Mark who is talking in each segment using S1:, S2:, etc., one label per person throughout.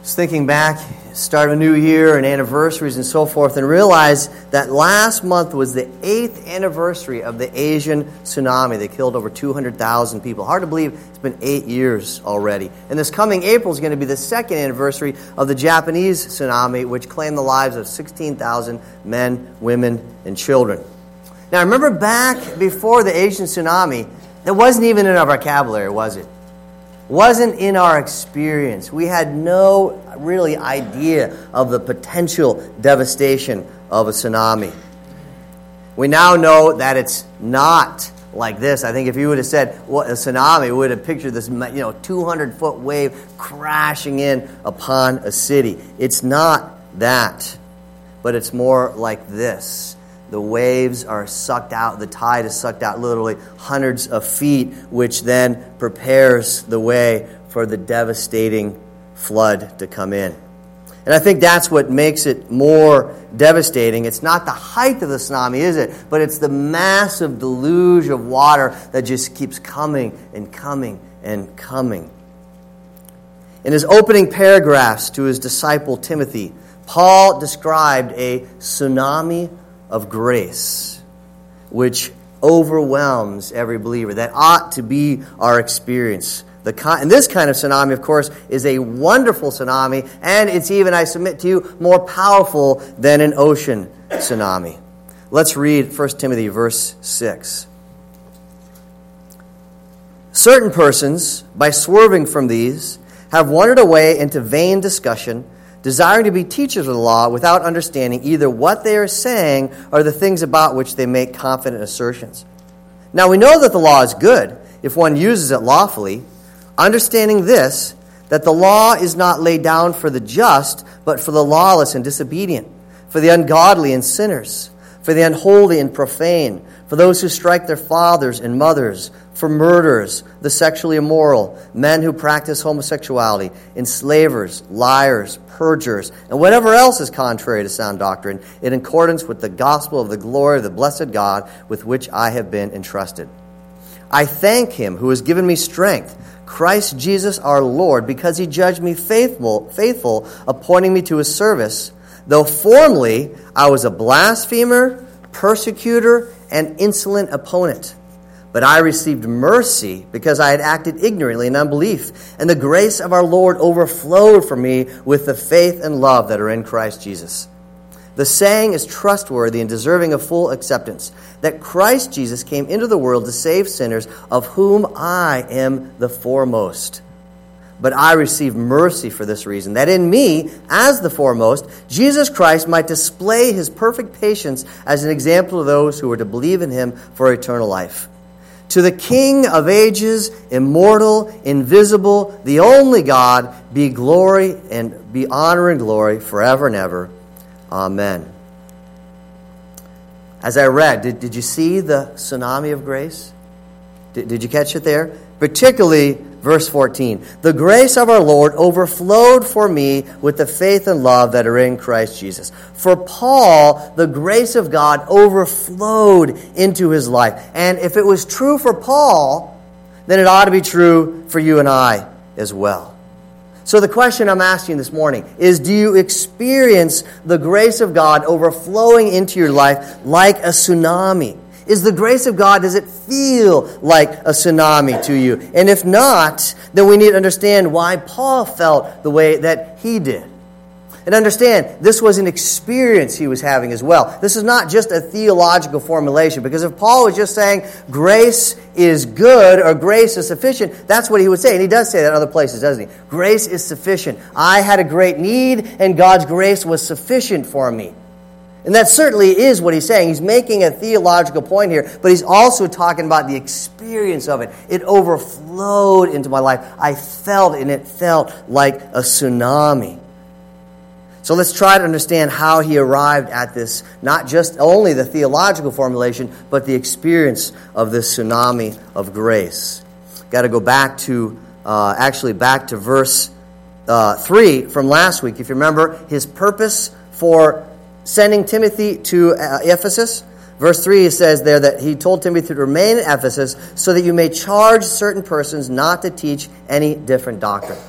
S1: was thinking back, start of a new year and anniversaries and so forth, and realized that last month was the 8th anniversary of the Asian tsunami that killed over 200,000 people. Hard to believe it's been 8 years already. And this coming April is going to be the 2nd anniversary of the Japanese tsunami, which claimed the lives of 16,000 men, women, and children. Now, remember back before the Asian tsunami, that wasn't even in our vocabulary, was it? Wasn't in our experience. We had no really idea of the potential devastation of a tsunami. We now know that it's not like this. I think if you would have said what a tsunami, we would have pictured this 200-foot wave crashing in upon a city. It's not that, but it's more like this. The waves are sucked out, the tide is sucked out literally hundreds of feet, which then prepares the way for the devastating flood to come in. And I think that's what makes it more devastating. It's not the height of the tsunami, is it? But it's the massive deluge of water that just keeps coming and coming and coming. In his opening paragraphs to his disciple Timothy, Paul described a tsunami of grace, which overwhelms every believer. That ought to be our experience. And this kind of tsunami, of course, is a wonderful tsunami, and it's even, I submit to you, more powerful than an ocean tsunami. Let's read 1 Timothy verse 6. Certain persons, by swerving from these, have wandered away into vain discussion, desiring to be teachers of the law without understanding either what they are saying or the things about which they make confident assertions. Now we know that the law is good if one uses it lawfully, understanding this, that the law is not laid down for the just, but for the lawless and disobedient, for the ungodly and sinners, for the unholy and profane, for those who strike their fathers and mothers, for murderers, the sexually immoral, men who practice homosexuality, enslavers, liars, perjurers, and whatever else is contrary to sound doctrine, in accordance with the gospel of the glory of the blessed God with which I have been entrusted. I thank him who has given me strength, Christ Jesus our Lord, because he judged me faithful, appointing me to his service, though formerly I was a blasphemer, persecutor, and insolent opponent. But I received mercy because I had acted ignorantly in unbelief, and the grace of our Lord overflowed for me with the faith and love that are in Christ Jesus. The saying is trustworthy and deserving of full acceptance, that Christ Jesus came into the world to save sinners, of whom I am the foremost. But I received mercy for this reason, that in me, as the foremost, Jesus Christ might display his perfect patience as an example to those who are to believe in him for eternal life. To the King of ages, immortal, invisible, the only God, be glory and be honor and glory forever and ever. Amen. As I read, did you see the tsunami of grace? Did you catch it there? Particularly verse 14. The grace of our Lord overflowed for me with the faith and love that are in Christ Jesus. For Paul, the grace of God overflowed into his life. And if it was true for Paul, then it ought to be true for you and I as well. So the question I'm asking this morning is, do you experience the grace of God overflowing into your life like a tsunami? Is the grace of God, does it feel like a tsunami to you? And if not, then we need to understand why Paul felt the way that he did. And understand, this was an experience he was having as well. This is not just a theological formulation, because if Paul was just saying grace is good or grace is sufficient, that's what he would say. And he does say that in other places, doesn't he? Grace is sufficient. I had a great need, and God's grace was sufficient for me. And that certainly is what he's saying. He's making a theological point here, but he's also talking about the experience of it. It overflowed into my life. I felt it, and it felt like a tsunami. So let's try to understand how he arrived at this, not just only the theological formulation, but the experience of this tsunami of grace. Got to go back to, back to verse 3 from last week. If you remember, his purpose for sending Timothy to Ephesus. Verse 3, it says there that he told Timothy to remain in Ephesus so that you may charge certain persons not to teach any different doctrine.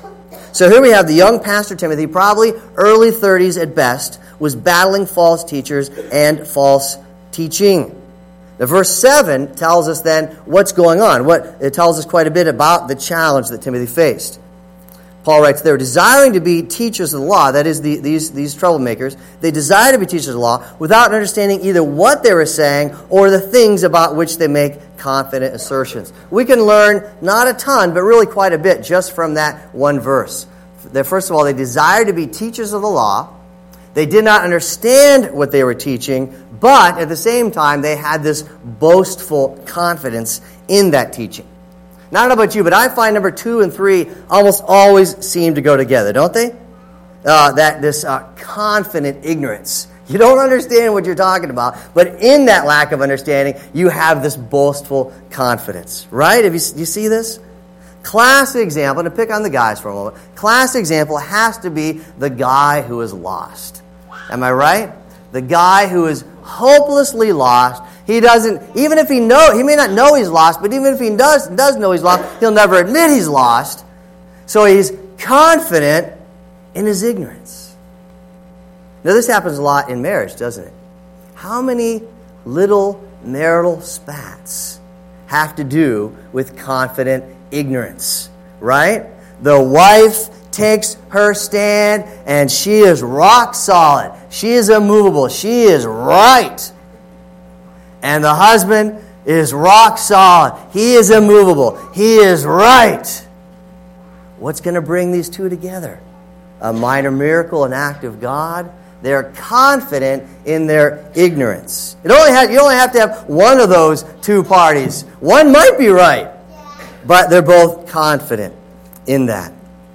S1: So here we have the young pastor Timothy, probably early 30s at best, was battling false teachers and false teaching. Now, verse 7 tells us then what's going on. It tells us quite a bit about the challenge that Timothy faced. Paul writes, they were desiring to be teachers of the law, that is, these troublemakers. They desire to be teachers of the law without understanding either what they were saying or the things about which they make confident assertions. We can learn not a ton, but really quite a bit just from that one verse. First of all, they desired to be teachers of the law. They did not understand what they were teaching, but at the same time, they had this boastful confidence in that teaching. Now, I don't know about you, but I find number 2 and 3 almost always seem to go together, don't they? This confident ignorance. You don't understand what you're talking about, but in that lack of understanding, you have this boastful confidence, right? Do you see this? Classic example, to pick on the guys for a moment, classic example has to be the guy who is lost. Am I right? The guy who is hopelessly lost. He doesn't, even if he may not know he's lost, but even if he does know he's lost, he'll never admit he's lost. So he's confident in his ignorance. Now this happens a lot in marriage, doesn't it? How many little marital spats have to do with confident ignorance, right? The wife takes her stand and she is rock solid. She is immovable. She is right. And the husband is rock solid. He is immovable. He is right. What's going to bring these two together? A minor miracle, an act of God. They're confident in their ignorance. You only have to have one of those two parties. One might be right, but they're both confident in that.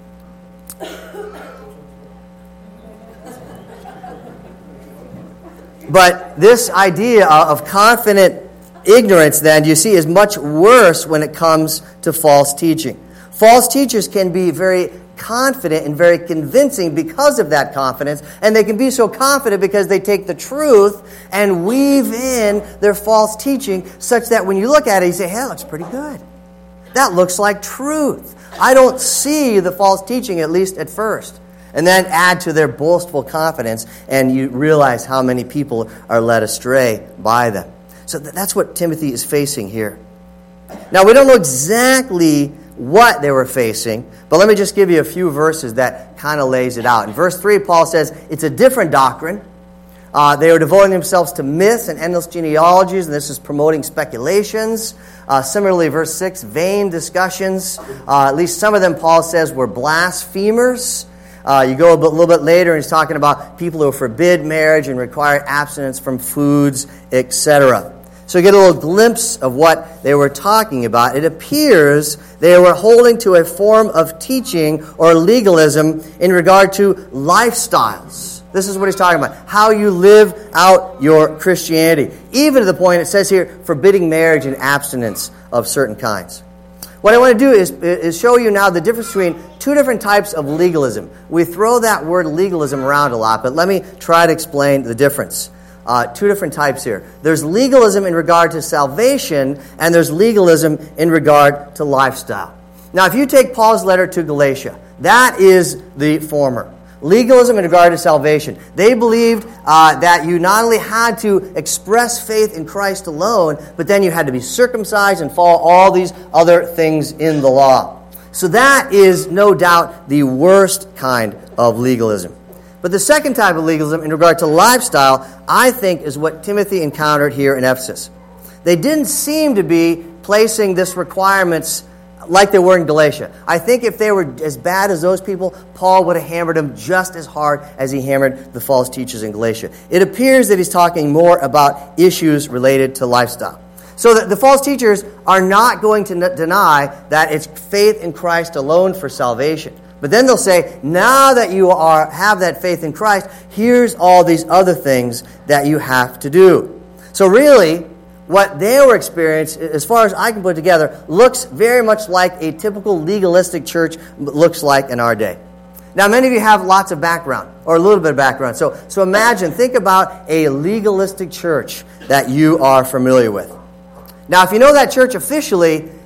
S1: But this idea of confident ignorance, then, you see, is much worse when it comes to false teaching. False teachers can be very confident and very convincing because of that confidence, and they can be so confident because they take the truth and weave in their false teaching such that when you look at it, you say, hey, that looks pretty good. That looks like truth. I don't see the false teaching, at least at first. And then add to their boastful confidence, and you realize how many people are led astray by them. So that's what Timothy is facing here. Now, we don't know exactly what they were facing, but let me just give you a few verses that kind of lays it out. In verse 3, Paul says it's a different doctrine. They were devoting themselves to myths and endless genealogies, and this is promoting speculations. Similarly, verse 6, vain discussions. At least some of them, Paul says, were blasphemers. You go a little bit later, and he's talking about people who forbid marriage and require abstinence from foods, etc. So you get a little glimpse of what they were talking about. It appears they were holding to a form of teaching or legalism in regard to lifestyles. This is what he's talking about, how you live out your Christianity. Even to the point, it says here, forbidding marriage and abstinence of certain kinds. What I want to do is show you now the difference between two different types of legalism. We throw that word legalism around a lot, but let me try to explain the difference. Two different types here. There's legalism in regard to salvation, and there's legalism in regard to lifestyle. Now, if you take Paul's letter to Galatia, that is the former. Legalism in regard to salvation. They believed that you not only had to express faith in Christ alone, but then you had to be circumcised and follow all these other things in the law. So that is no doubt the worst kind of legalism. But the second type of legalism in regard to lifestyle, I think, is what Timothy encountered here in Ephesus. They didn't seem to be placing this requirements like they were in Galatia. I think if they were as bad as those people, Paul would have hammered them just as hard as he hammered the false teachers in Galatia. It appears that he's talking more about issues related to lifestyle. So that the false teachers are not going to deny that it's faith in Christ alone for salvation. But then they'll say, now that you have that faith in Christ, here's all these other things that you have to do. So really, what they were experiencing, as far as I can put together, looks very much like a typical legalistic church looks like in our day. Now, many of you have lots of background, or a little bit of background. So imagine, think about a legalistic church that you are familiar with. Now, if you know that church officially,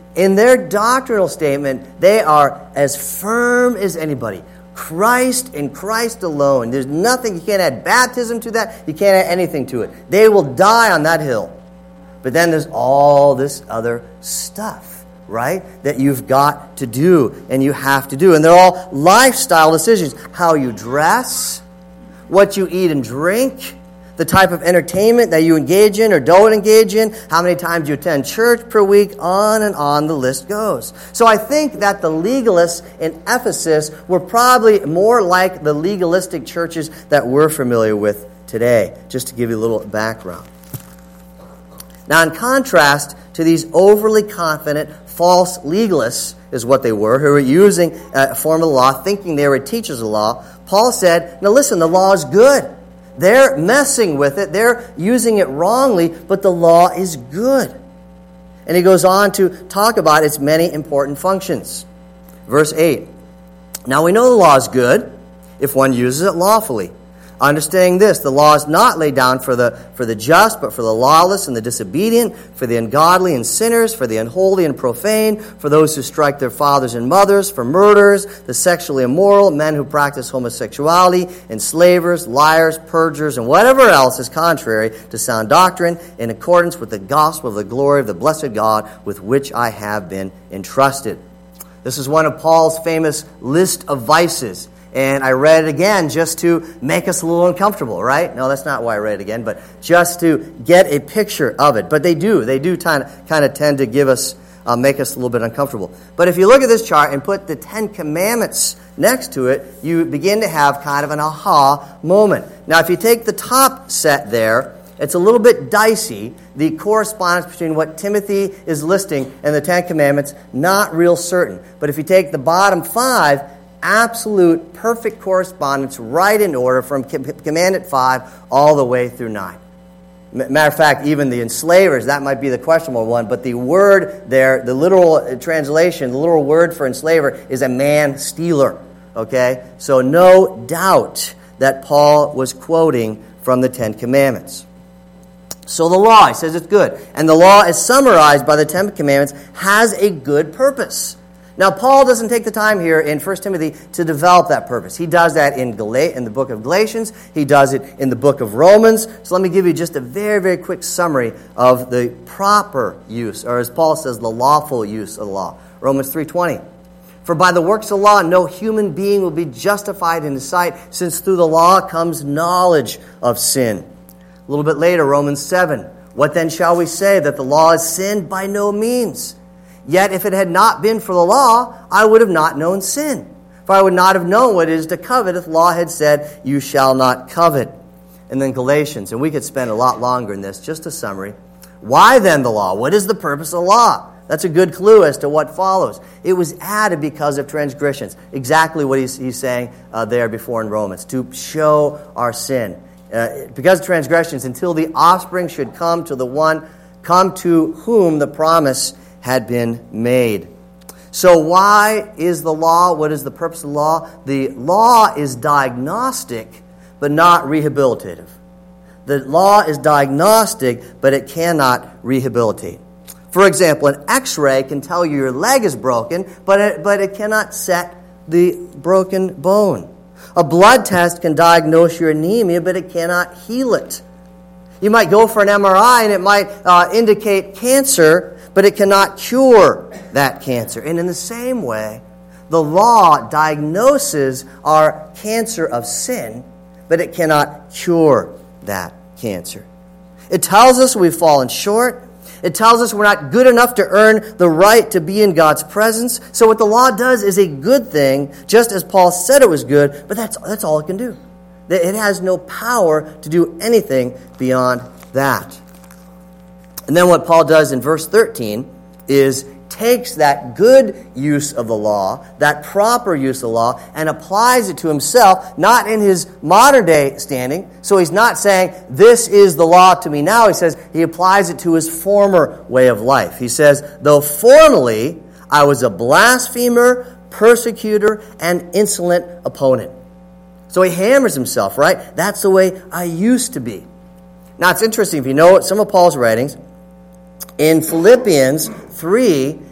S1: In their doctrinal statement, they are as firm as anybody. Christ and Christ alone. There's nothing, you can't add baptism to that, you can't add anything to it. They will die on that hill. But then there's all this other stuff, right, that you've got to do and you have to do. And they're all lifestyle decisions. How you dress, what you eat and drink, the type of entertainment that you engage in or don't engage in, how many times you attend church per week, on and on the list goes. So I think that the legalists in Ephesus were probably more like the legalistic churches that we're familiar with today, just to give you a little background. Now, in contrast to these overly confident, false legalists, is what they were, who were using a form of the law, thinking they were teachers of the law, Paul said, now listen, the law is good. They're messing with it. They're using it wrongly, but the law is good. And he goes on to talk about its many important functions. Verse 8. Now we know the law is good if one uses it lawfully. Understanding this, the law is not laid down for the just, but for the lawless and the disobedient, for the ungodly and sinners, for the unholy and profane, for those who strike their fathers and mothers, for murderers, the sexually immoral, men who practice homosexuality, enslavers, liars, perjurers, and whatever else is contrary to sound doctrine, in accordance with the gospel of the glory of the blessed God with which I have been entrusted. This is one of Paul's famous list of vices. And I read it again just to make us a little uncomfortable, right? No, that's not why I read it again, but just to get a picture of it. But they do kind of tend to give us, make us a little bit uncomfortable. But if you look at this chart and put the Ten Commandments next to it, you begin to have kind of an aha moment. Now, if you take the top set there, it's a little bit dicey. The correspondence between what Timothy is listing and the Ten Commandments, not real certain. But if you take the bottom 5, absolute perfect correspondence right in order from Commandment 5 all the way through 9. Matter of fact, even the enslavers, that might be the questionable one, but the word there, the literal translation, the literal word for enslaver is a man-stealer. Okay? So no doubt that Paul was quoting from the Ten Commandments. So the law, he says it's good. And the law, as summarized by the Ten Commandments, has a good purpose. Now, Paul doesn't take the time here in 1 Timothy to develop that purpose. He does that in the book of Galatians. He does it in the book of Romans. So let me give you just a very, very quick summary of the proper use, or as Paul says, the lawful use of the law. Romans 3:20. For by the works of the law, no human being will be justified in his sight, since through the law comes knowledge of sin. A little bit later, Romans 7. What then shall we say? That the law is sin? By no means. Yet if it had not been for the law, I would have not known sin. For I would not have known what it is to covet if law had said, you shall not covet. And then Galatians, and we could spend a lot longer in this, just a summary. Why then the law? What is the purpose of the law? That's a good clue as to what follows. It was added because of transgressions. Exactly what he's saying there before in Romans, to show our sin. Because of transgressions, until the offspring should come to whom the promise had been made. So why is the law? What is the purpose of the law? The law is diagnostic, but not rehabilitative. The law is diagnostic, but it cannot rehabilitate. For example, an X-ray can tell you your leg is broken, but it cannot set the broken bone. A blood test can diagnose your anemia, but it cannot heal it. You might go for an MRI and it might indicate cancer, but it cannot cure that cancer. And in the same way, the law diagnoses our cancer of sin, but it cannot cure that cancer. It tells us we've fallen short. It tells us we're not good enough to earn the right to be in God's presence. So what the law does is a good thing, just as Paul said it was good, but that's all it can do. It has no power to do anything beyond that. And then what Paul does in verse 13 is takes that good use of the law, that proper use of the law, and applies it to himself, not in his modern day standing. So he's not saying, this is the law to me now. He says he applies it to his former way of life. He says, though formerly I was a blasphemer, persecutor, and insolent opponent. So he hammers himself, right? That's the way I used to be. Now it's interesting, if you know some of Paul's writings, in Philippians 3,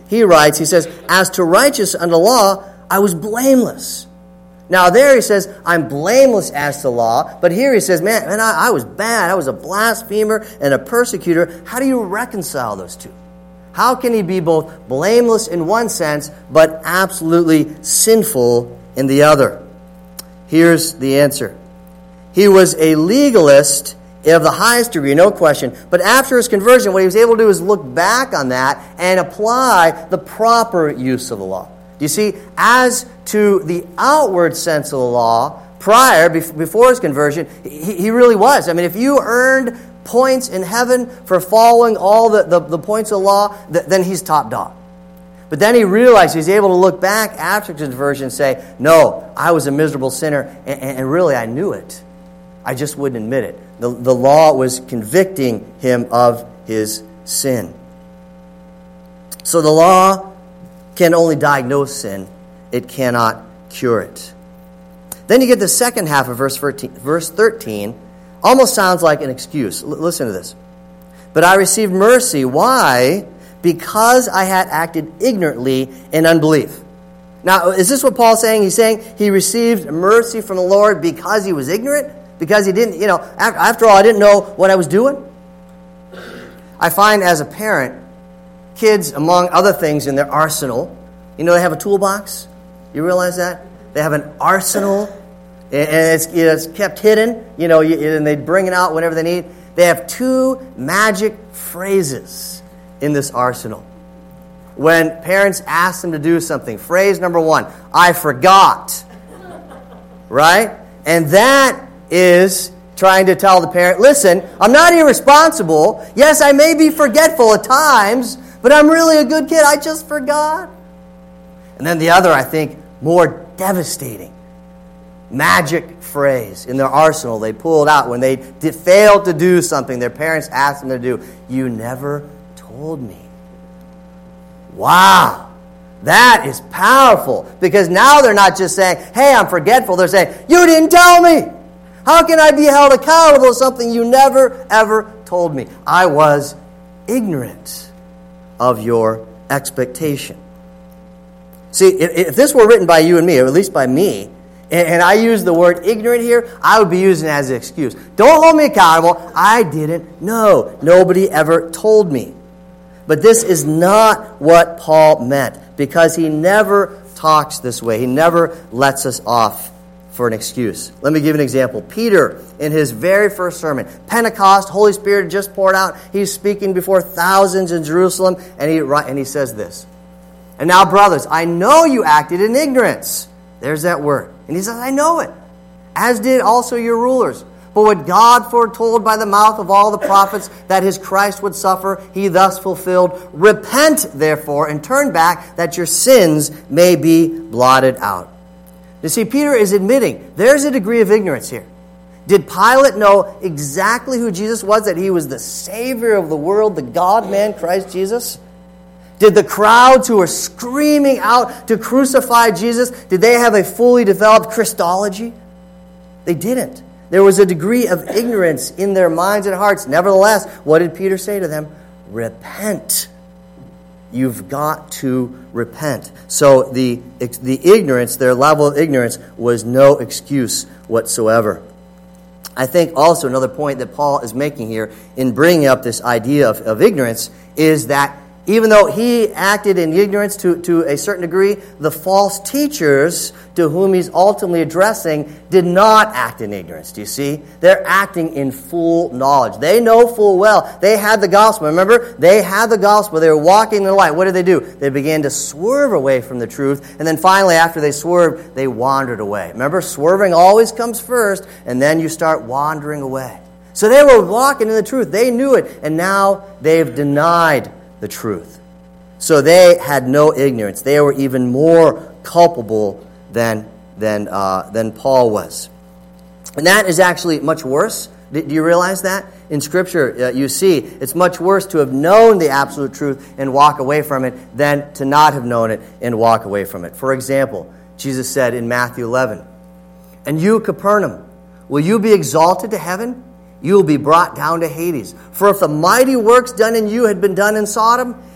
S1: he writes, he says, as to righteous under law, I was blameless. Now there he says, I'm blameless as to law. But here he says, man, I was bad. I was a blasphemer and a persecutor. How do you reconcile those two? How can he be both blameless in one sense, but absolutely sinful in the other? Here's the answer. He was a legalist of the highest degree, no question. But after his conversion, what he was able to do is look back on that and apply the proper use of the law. Do you see? As to the outward sense of the law, before his conversion, he really was. I mean, if you earned points in heaven for following all the points of the law, then he's top dog. But then he realized he's able to look back after conversion and say, no, I was a miserable sinner, and really I knew it. I just wouldn't admit it. The law was convicting him of his sin. So the law can only diagnose sin. It cannot cure it. Then you get the second half of verse 13. Almost sounds like an excuse. Listen to this. But I received mercy. Why? Because I had acted ignorantly in unbelief. Now, is this what Paul's saying? He's saying he received mercy from the Lord because he was ignorant? Because he didn't, after all, I didn't know what I was doing? I find as a parent, kids, among other things in their arsenal, they have a toolbox. You realize that? They have an arsenal, and it's kept hidden, and they bring it out whenever they need. They have 2 magic phrases in this arsenal. When parents ask them to do something, phrase number 1, I forgot. Right? And that is trying to tell the parent, listen, I'm not irresponsible. Yes, I may be forgetful at times, but I'm really a good kid. I just forgot. And then the other, I think, more devastating magic phrase in their arsenal they pulled out when they failed to do something their parents asked them to do. You never told me. Wow. That is powerful. Because now they're not just saying, hey, I'm forgetful. They're saying, you didn't tell me. How can I be held accountable for something you never, ever told me? I was ignorant of your expectation. See, if this were written by you and me, or at least by me, and I use the word ignorant here, I would be using it as an excuse. Don't hold me accountable. I didn't know. Nobody ever told me. But this is not what Paul meant, because he never talks this way. He never lets us off for an excuse. Let me give you an example. Peter, in his very first sermon, Pentecost, Holy Spirit had just poured out. He's speaking before thousands in Jerusalem, and he says this. And now, brothers, I know you acted in ignorance. There's that word. And he says, I know it. As did also your rulers. But what God foretold by the mouth of all the prophets that his Christ would suffer, he thus fulfilled. Repent, therefore, and turn back, that your sins may be blotted out. You see, Peter is admitting there's a degree of ignorance here. Did Pilate know exactly who Jesus was, that he was the Savior of the world, the God-man Christ Jesus? Did the crowds who were screaming out to crucify Jesus, did they have a fully developed Christology? They didn't. There was a degree of ignorance in their minds and hearts. Nevertheless, what did Peter say to them? Repent. You've got to repent. So the ignorance, their level of ignorance, was no excuse whatsoever. I think also another point that Paul is making here in bringing up this idea of ignorance is that even though he acted in ignorance to a certain degree, the false teachers to whom he's ultimately addressing did not act in ignorance. Do you see? They're acting in full knowledge. They know full well. They had the gospel. Remember? They had the gospel. They were walking in the light. What did they do? They began to swerve away from the truth. And then finally, after they swerved, they wandered away. Remember? Swerving always comes first, and then you start wandering away. So they were walking in the truth. They knew it. And now they've denied the truth. So they had no ignorance. They were even more culpable than Paul was. And that is actually much worse. Do you realize that? In Scripture, you see, it's much worse to have known the absolute truth and walk away from it than to not have known it and walk away from it. For example, Jesus said in Matthew 11, And you, Capernaum, will you be exalted to heaven? You will be brought down to Hades. For if the mighty works done in you had been done in Sodom,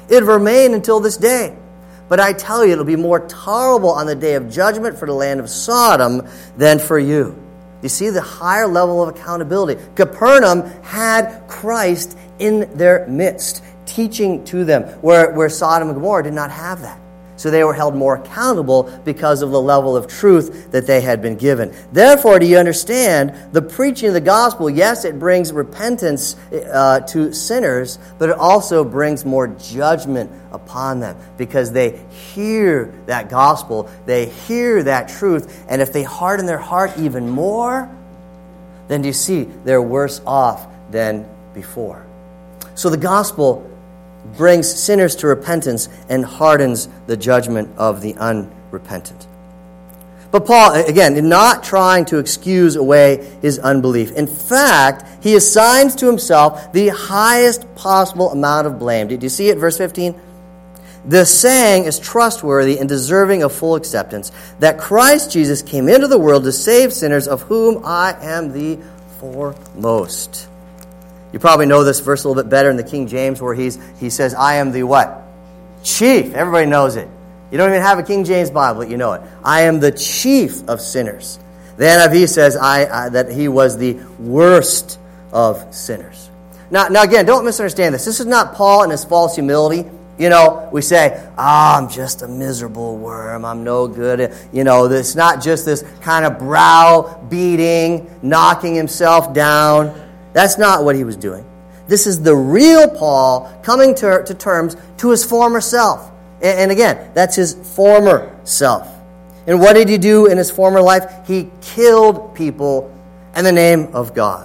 S1: It remained until this day. But I tell you, it'll be more tolerable on the day of judgment for the land of Sodom than for you. You see the higher level of accountability. Capernaum had Christ in their midst, teaching to them, where Sodom and Gomorrah did not have that. So they were held more accountable because of the level of truth that they had been given. Therefore, do you understand, the preaching of the gospel, yes, it brings repentance to sinners, but it also brings more judgment upon them because they hear that gospel, they hear that truth, and if they harden their heart even more, then do you see they're worse off than before. So the gospel brings sinners to repentance and hardens the judgment of the unrepentant. But Paul, again, not trying to excuse away his unbelief. In fact, he assigns to himself the highest possible amount of blame. Did you see it, verse 15? The saying is trustworthy and deserving of full acceptance, that Christ Jesus came into the world to save sinners, of whom I am the foremost. You probably know this verse a little bit better in the King James, where he says, I am the what? Chief. Everybody knows it. You don't even have a King James Bible, but you know it. I am the chief of sinners. The NIV says that he was the worst of sinners. Now again, don't misunderstand this. This is not Paul and his false humility. You know, we say, I'm just a miserable worm. I'm no good. You know, it's not just this kind of brow-beating, knocking himself down. That's not what he was doing. This is the real Paul coming to terms to his former self. And again, that's his former self. And what did he do in his former life? He killed people in the name of God.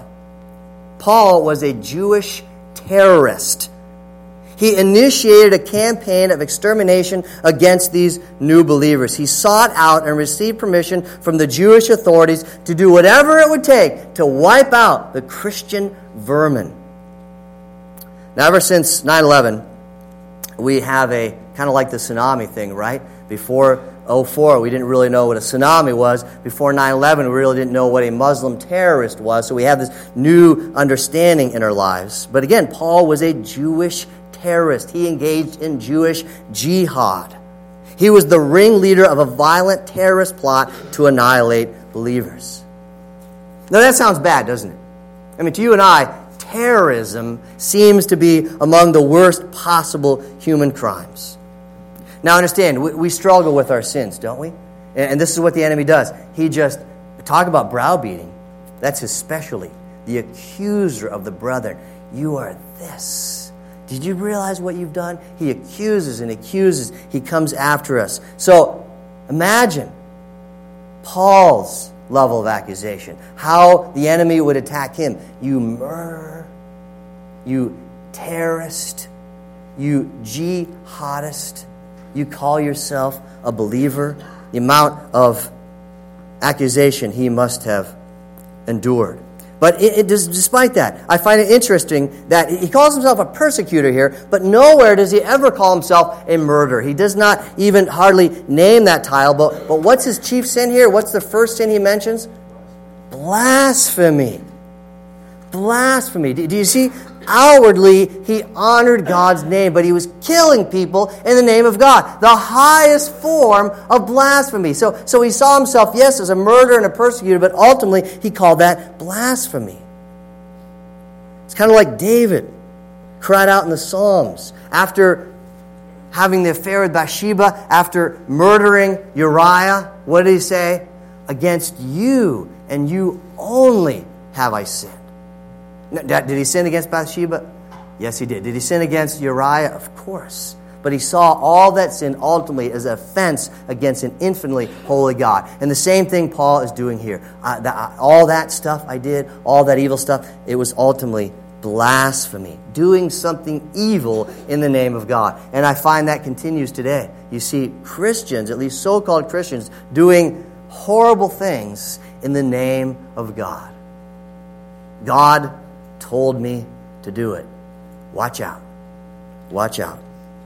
S1: Paul was a Jewish terrorist. He initiated a campaign of extermination against these new believers. He sought out and received permission from the Jewish authorities to do whatever it would take to wipe out the Christian vermin. Now, ever since 9/11, we have a kind of like the tsunami thing, right? Before 2004, we didn't really know what a tsunami was. Before 9/11, we really didn't know what a Muslim terrorist was. So we have this new understanding in our lives. But again, Paul was a Jewish terrorist. He engaged in Jewish jihad. He was the ringleader of a violent terrorist plot to annihilate believers. Now that sounds bad, doesn't it? I mean, to you and I, terrorism seems to be among the worst possible human crimes. Now understand, we struggle with our sins, don't we? And this is what the enemy does. He just, talk about browbeating. That's his specialty. The accuser of the brethren. You are this. Did you realize what you've done? He accuses and accuses. He comes after us. So imagine Paul's level of accusation. How the enemy would attack him. You murderer, you terrorist, you jihadist, you call yourself a believer. The amount of accusation he must have endured. But despite that, I find it interesting that he calls himself a persecutor here, but nowhere does he ever call himself a murderer. He does not even hardly name that title. But what's his chief sin here? What's the first sin he mentions? Blasphemy. Blasphemy. Do you see? Outwardly, he honored God's name, but he was killing people in the name of God. The highest form of blasphemy. So he saw himself, yes, as a murderer and a persecutor, but ultimately he called that blasphemy. It's kind of like David cried out in the Psalms after having the affair with Bathsheba, after murdering Uriah. What did he say? Against you and you only have I sinned. Did he sin against Bathsheba? Yes, he did. Did he sin against Uriah? Of course. But he saw all that sin ultimately as an offense against an infinitely holy God. And the same thing Paul is doing here. All that stuff I did, all that evil stuff, it was ultimately blasphemy. Doing something evil in the name of God. And I find that continues today. You see Christians, at least so-called Christians, doing horrible things in the name of God. God told me to do it. Watch out. Watch out.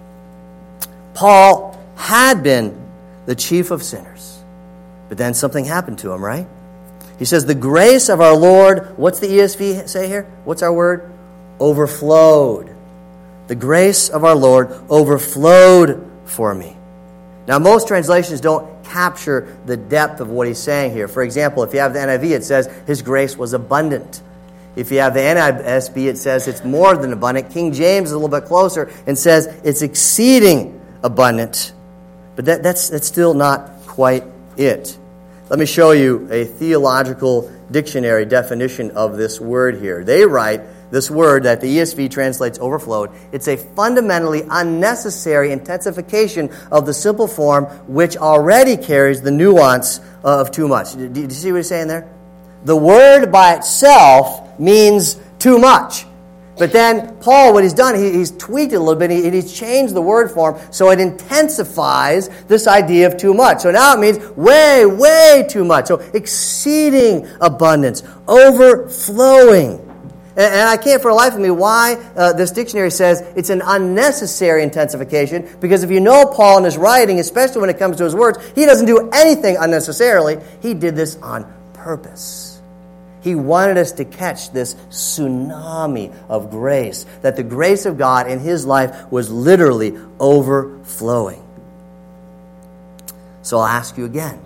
S1: Paul had been the chief of sinners, but then something happened to him, right? He says, the grace of our Lord, what's the ESV say here? What's our word? Overflowed The grace of our Lord overflowed for me. Now, most translations don't capture the depth of what he's saying here. For example, if you have the NIV, it says, his grace was abundant. If you have the NISB, it says it's more than abundant. King James is a little bit closer and says it's exceeding abundant. But that's still not quite it. Let me show you a theological dictionary definition of this word here. They write this word that the ESV translates overflowed. It's a fundamentally unnecessary intensification of the simple form which already carries the nuance of too much. Do you see what he's saying there? The word by itself means too much. But then Paul, what he's done, he's tweaked it a little bit, and he's changed the word form so it intensifies this idea of too much. So now it means way, way too much. So exceeding abundance, overflowing. And I can't for the life of me why this dictionary says it's an unnecessary intensification, because if you know Paul in his writing, especially when it comes to his words, he doesn't do anything unnecessarily. He did this on purpose. He wanted us to catch this tsunami of grace, that the grace of God in his life was literally overflowing. So I'll ask you again,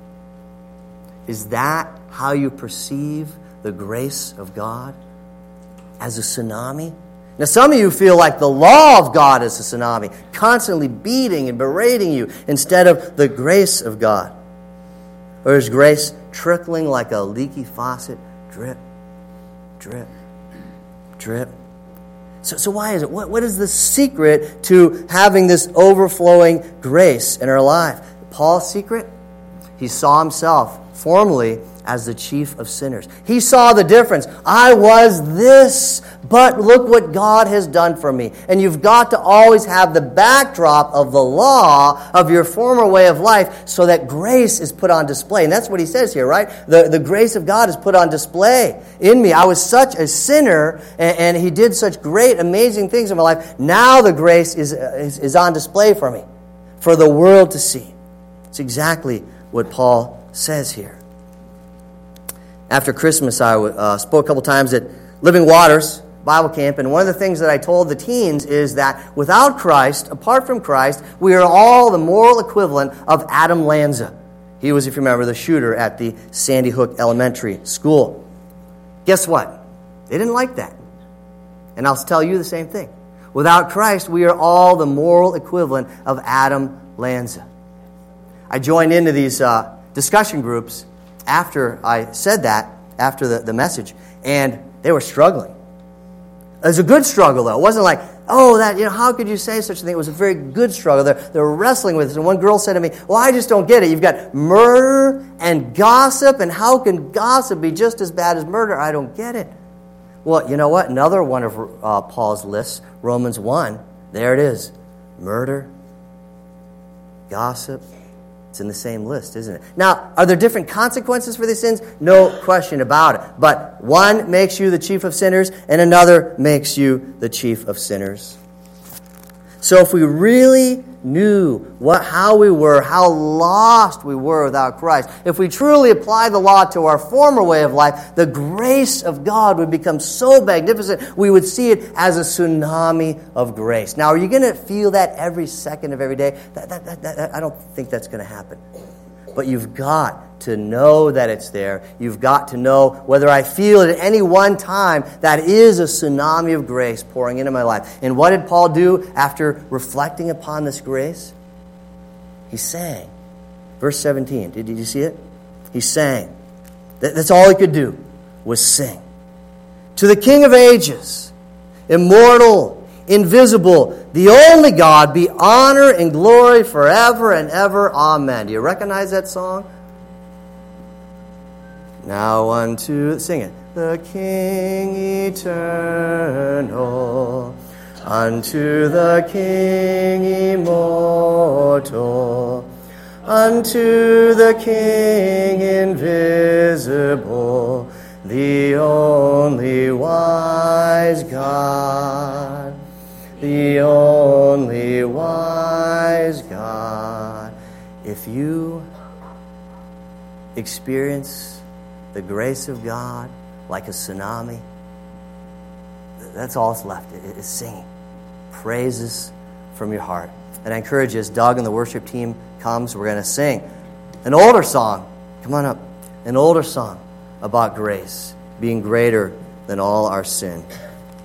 S1: is that how you perceive the grace of God? As a tsunami? Now, some of you feel like the law of God is a tsunami, constantly beating and berating you instead of the grace of God. Or is grace trickling like a leaky faucet? Drip, drip, drip. So why is it? What is the secret to having this overflowing grace in our life? Paul's secret? He saw himself formally as the chief of sinners. He saw the difference. I was this, but look what God has done for me. And you've got to always have the backdrop of the law of your former way of life so that grace is put on display. And that's what he says here, right? The grace of God is put on display in me. I was such a sinner, and he did such great, amazing things in my life. Now the grace is on display for me, for the world to see. It's exactly what Paul says here. After Christmas, I spoke a couple times at Living Waters Bible Camp, and one of the things that I told the teens is that without Christ, apart from Christ, we are all the moral equivalent of Adam Lanza. He was, if you remember, the shooter at the Sandy Hook Elementary School. Guess what? They didn't like that. And I'll tell you the same thing. Without Christ, we are all the moral equivalent of Adam Lanza. I joined into these discussion groups after I said that, after the message, and they were struggling. It was a good struggle, though. It wasn't like, how could you say such a thing? It was a very good struggle. They were wrestling with it. And one girl said to me, well, I just don't get it. You've got murder and gossip, and how can gossip be just as bad as murder? I don't get it. Well, you know what? Another one of Paul's lists, Romans 1, there it is. Murder, gossip. It's in the same list, isn't it? Now, are there different consequences for these sins? No question about it. But one makes you the chief of sinners, and another makes you the chief of sinners. So if we really knew how we were, how lost we were without Christ, if we truly apply the law to our former way of life, the grace of God would become so magnificent, we would see it as a tsunami of grace. Now, are you going to feel that every second of every day? I don't think that's going to happen. But you've got to know that it's there. You've got to know whether I feel it at any one time, that is a tsunami of grace pouring into my life. And what did Paul do after reflecting upon this grace? He sang. Verse 17. Did you see it? He sang. That's all he could do, was sing. To the King of ages, immortal, invisible, the only God, be honor and glory forever and ever. Amen. Do you recognize that song? Now sing it. The King eternal, unto the King immortal, unto the King invisible, the only wise God, the only wise God. If you experience the grace of God like a tsunami, that's all that's left, is singing. praises from your heart. And I encourage you, as Doug and the worship team comes, we're going to sing an older song. Come on up. An older song about grace being greater than all our sin.